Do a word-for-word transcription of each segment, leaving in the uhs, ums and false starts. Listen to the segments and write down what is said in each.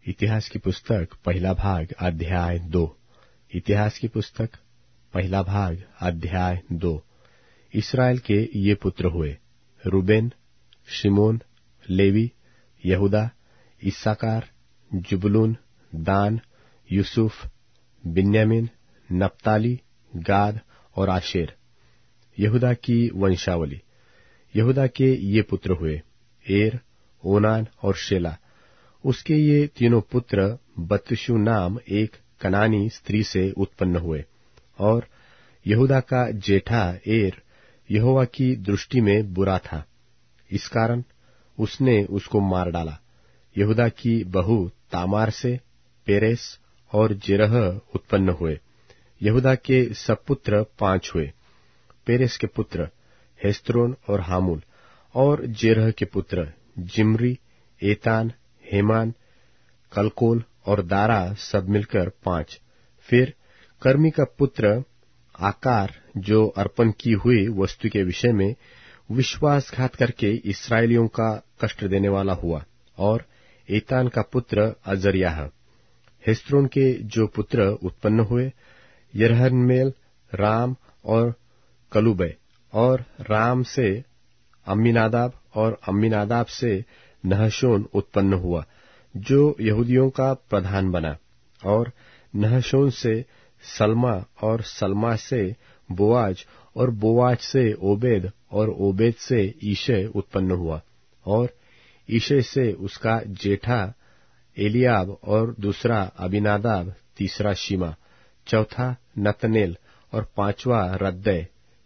इतिहास की पुस्तक पहला भाग अध्याय दो। इतिहास की पुस्तक पहला भाग अध्याय दो। इस्राएल के ये पुत्र हुए, रूबेन, शिमोन, लेवी, यहूदा, इस्साकार, जुबलून, दान, यूसुफ, बिन्यामीन, नप्ताली, गाद और आशेर। यहूदा की वंशावली। यहूदा के ये पुत्र हुए, एर, ओनान और शेला। उसके ये तीनों पुत्र बतशु नाम एक कनानी स्त्री से उत्पन्न हुए। और यहूदा का जेठा एर यहोवा की दृष्टि में बुरा था, इस कारण उसने उसको मार डाला। यहूदा की बहू तामार से पेरेस और जेरह उत्पन्न हुए। यहूदा के सब पुत्र पांच हुए। पेरेस के पुत्र हेस्रोन और हामूल, और जेरह के पुत्र जिम्री, एतान, हेमान, कलकोल और दारा, सब मिलकर पांच। फिर कर्मी का पुत्र आकार, जो अर्पण की हुई वस्तु के विषय में विश्वासघात करके इस्राएलियों का कष्ट देने वाला हुआ, और एतान का पुत्र अजर्याह। हेस्रोन के जो पुत्र उत्पन्न हुए, यरहमेल, राम और कलुबै। और राम से अम्मीनादाब, और अम्मीनादाब से नहशोन उत्पन्न हुआ, जो यहूदियों का प्रधान बना। और नहशोन से सल्मा, और सल्मा से बोआज, और बोआज से ओबेद, और ओबेद से ईशे उत्पन्न हुआ। और ईशे से उसका जेठा एलियाब, और दूसरा अबीनादाब, तीसरा शिमा, चौथा नतनेल, और पांचवा रद्दै,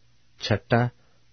छठा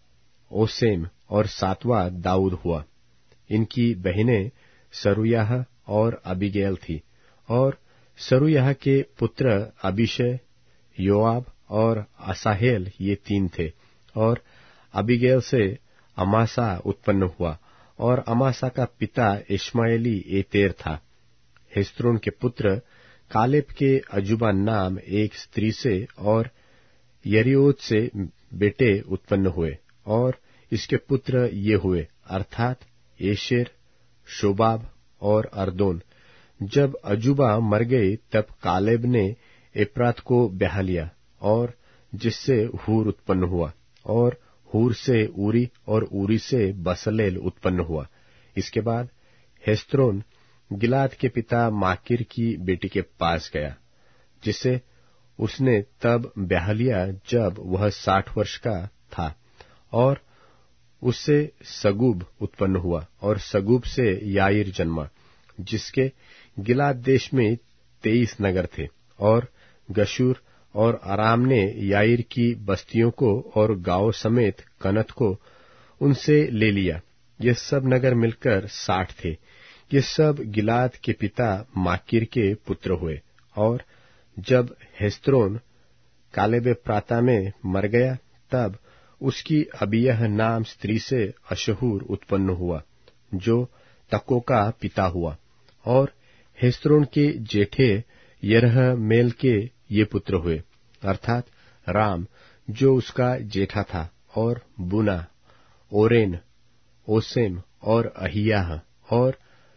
ओसेम, और सातवां दाऊद हुआ। इनकी बहनें सरूयाह और अबीगैल थी। और सरूयाह के पुत्र अबीशै, योआब और असाहेल, ये तीन थे। और अबीगैल से अमासा उत्पन्न हुआ, और अमासा का पिता इश्माएली एतेर था। हेस्रोन के पुत्र कालेब के अजूबा नाम एक स्त्री से और यरीओत से बेटे उत्पन्न हुए। और इसके पुत्र ये हुए, अर्थात एशेर, शोबाब और अर्दोन। जब अजूबा मर गए, तब कालेब ने एप्रात को ब्याह लिया, और जिससे हूर उत्पन्न हुआ। और हूर से ऊरी, और ऊरी से बसलेल उत्पन्न हुआ। इसके बाद हेस्रोन गिलाद के पिता माकीर की बेटी के पास गया, जिसे उसने तब ब्याह लिया जब वह साठ वर्ष का था। और उससे सगूब उत्पन्न हुआ, और सगूब से याईर जन्मा, जिसके गिलाद देश में तेईस नगर थे। और गशूर और अराम ने याईर की बस्तियों को और गांव समेत कनत को उनसे ले लिया। ये सब नगर मिलकर साठ थे। ये सब गिलाद के पिता माकीर के पुत्र हुए। और जब हेस्रोन कालेबे प्राता में मर गया, तब उसकी अबियह नाम स्त्री से अशहूर उत्पन्न हुआ, जो तको का पिता हुआ। और हेस्रोन के जेठे यरहमेल के ये पुत्र हुए, अर्थात राम, जो उसका जेठा था, और बुना, ओरेन, ओसेम और अहियाह। और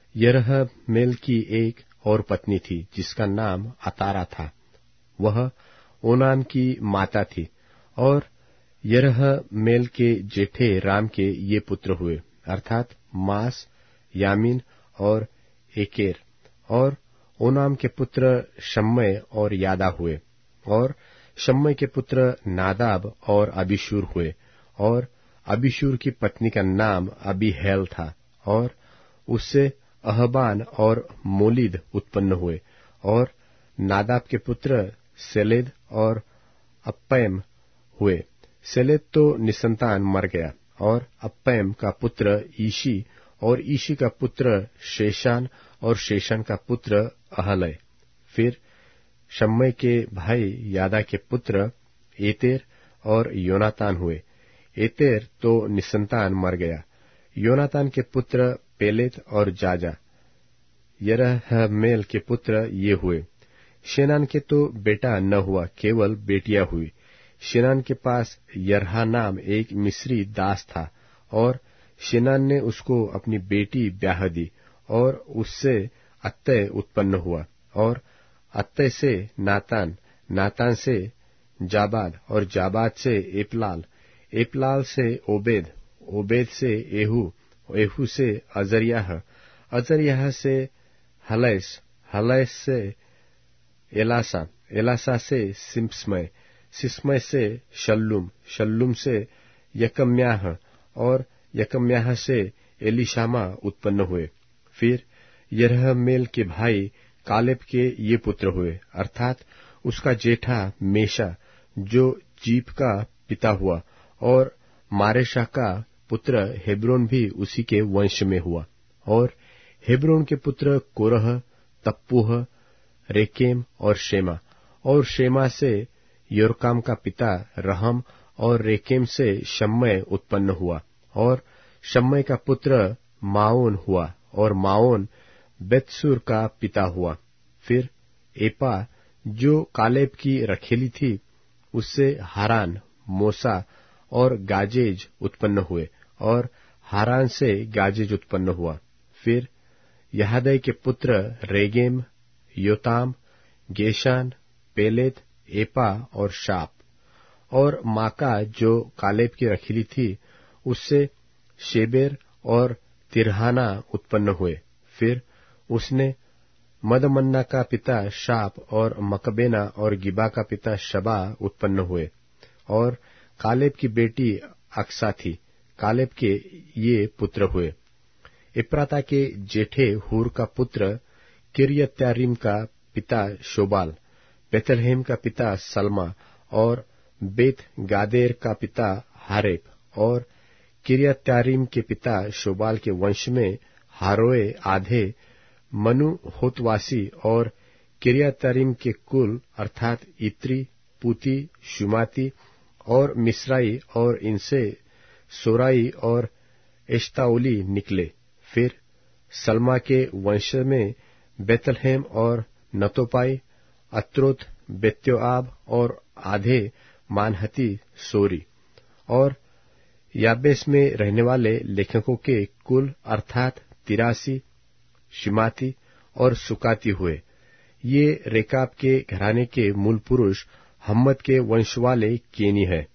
यरहमेल की एक और पत्नी थी, जिसका नाम अतारा था, वह ओनान की माता थी। और यरहमेल के जेठे राम के ये पुत्र हुए, अर्थात मास, यामीन और एकेर। और ओनाम के पुत्र शम्मै और यादा हुए। और शम्मै के पुत्र नादाब और अबीशूर हुए। और अबीशूर की पत्नी का नाम अबीहैल था। और उससे अहबान और मोलिद उत्पन्न हुए। और नादाब के पुत्र सेलेद और अप्पैम हुए। सेलेद तो निसंतान मर गया। और अप्पैम का पुत्र ईशी, और ईशी का पुत्र शेशान, और शेशान का पुत्र अहलै। फिर शम्मै के भाई यादा के पुत्र एतेर और योनातान हुए। एतेर तो निसंतान मर गया। योनातान के पुत्र पेलेत और जाजा। यरहमेल के पुत्र ये हुए। शेनान के तो बेटा न हुआ, केवल बेटियां हुई। शेनान के पास यरहा नाम एक मिस्री दास था, और शेनान ने उसको अपनी बेटी ब्याह दी, और उससे अत्तय उत्पन्न हुआ, और अत्तय से नातान, नातान से जाबाद, और जाबाद से एपलाल, एपलाल से ओबेद, ओबेद से एहू, एहू से अजर्याह, अजर्याह से हलैस, हलैस से एलासा, एलासा से सिम्समय, सिस्मय से शल्लुम, शल्लुम से यकम्याह, और यकम्याह से एलीशामा उत्पन्न हुए। फिर यरहमेल के भाई कालेब के ये पुत्र हुए, अर्थात उसका जेठा मेशा जो जीप का पिता हुआ, और मारेशा का पुत्र हेब्रोन भी उसी के वंश में हुआ। और हेब्रोन के पुत्र कोरह, तप्पूह, रेकेम और शेमा, और शेमा से योरकाम का पिता रहम, और रेकेम से शम्मय उत्पन्न हुआ, और शम्मय का पुत्र माओन हुआ, और माओन बेतसूर का पिता हुआ। फिर एपा जो कालेब की रखेली थी, उससे हारान, मोसा और गाजेज उत्पन्न हुए, और हारान से गाजेज उत्पन्न हुआ। फिर यहादै के पुत्र रेगेम, योताम, गेशान, पेलेत, एपा और शाप, और माका जो कालेब की रखीली थी, उससे शेबेर और तिरहाना उत्पन्न हुए। फिर उसने मदमन्ना का पिता शाप, और मकबेना और गिबा का पिता शबा उत्पन्न हुए। और कालेब की बेटी अक्सा थी। कालेब के ये पुत्र हुए। इप्राता के जेठे हूर का पुत्र किर्यत्यारीम का पिता शोबाल, बेतलहेम का पिता सल्मा, और बेत गादेर का पिता हारेप, और किर्यत्यारीम के पिता शोबाल के वंश में हारोए आधे मनु होतवासी, और किर्यत्यारीम के कुल अर्थात इत्री, पुती, शुमाती और मिस्राई, और इनसे सोराई और एश्ताओली निकले। फिर सल्मा के वंश में बेतलहेम और नतोपाई, अत्रोत, बेत्योआब और आधे मानहती सोरी, और याबेस में रहने वाले लेखकों के कुल अर्थात तिरासी, शिमाती और सुकाती हुए। ये रेकाब के घराने के मूल पुरुष हम्मद के वंश वाले केनी है।